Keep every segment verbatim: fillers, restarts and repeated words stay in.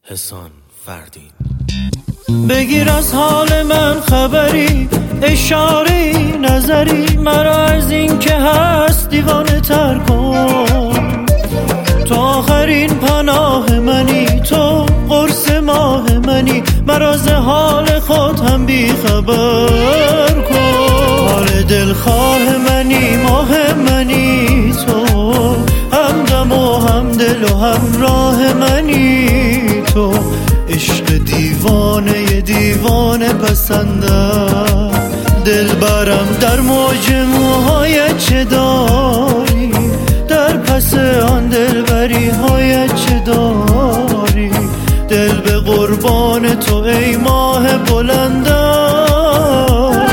حسان فردین. بگیر از حال من خبری، اشاره نظری، مرا از این که هست دیوانه تر کن. تو آخرین پناه منی، تو قرص ماه منی، مرا ز حال خود هم بی خبر کن. حال دلخواه منی، ماه منی، تو همدم و هم دل و همراه منی. تو عشق دیوانه دیوانه پسندم، دل برم در موج موهای چه داری، در پس آن دلبری های چه داری. دل به قربان تو ای ماه بلندم.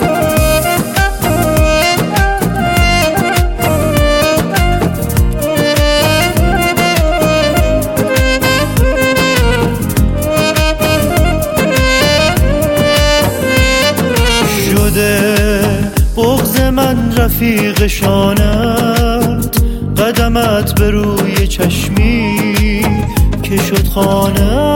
بغض من رفیق شانت، قدمت به روی چشمی که شد خانه.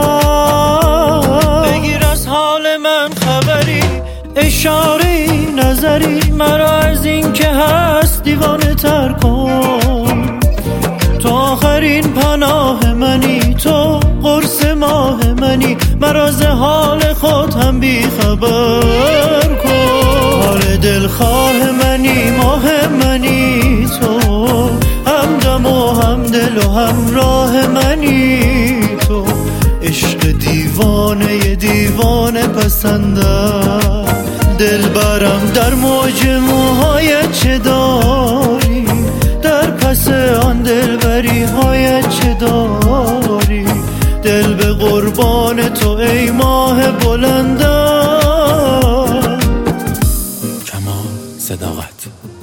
بگیر از حال من خبری، اشاره نظری، مرا از این که هست دیوانه تر کن. تو آخرین پناه منی، تو قرص ماه منی، مرا ز حال خود هم بی خبر کن. حال دلخواه منی، ماه منی، تو همدم و هم دل و همراه منی. تو عشق دیوانه دیوانه پسندم، دل برم در موج موهای چه داری، در پس آن دلبری های چه داری. دل به قربان تو ای ماه بلندم. کمال صداقت.